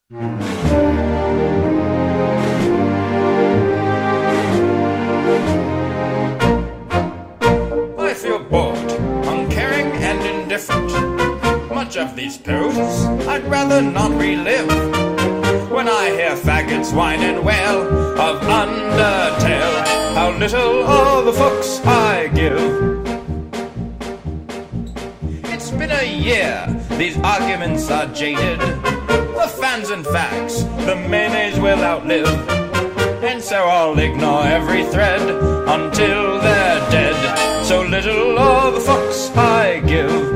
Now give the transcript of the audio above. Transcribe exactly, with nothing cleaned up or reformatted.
I feel bored, uncaring and indifferent. Much of these posts I'd rather not relive. When I hear faggots whine and wail of Undertale, how little of the fucks I give. It's been a year, these arguments are jaded. The fans and facts, the mayonnaise will outlive. And so I'll ignore every thread until they're dead. So little of the fucks I give.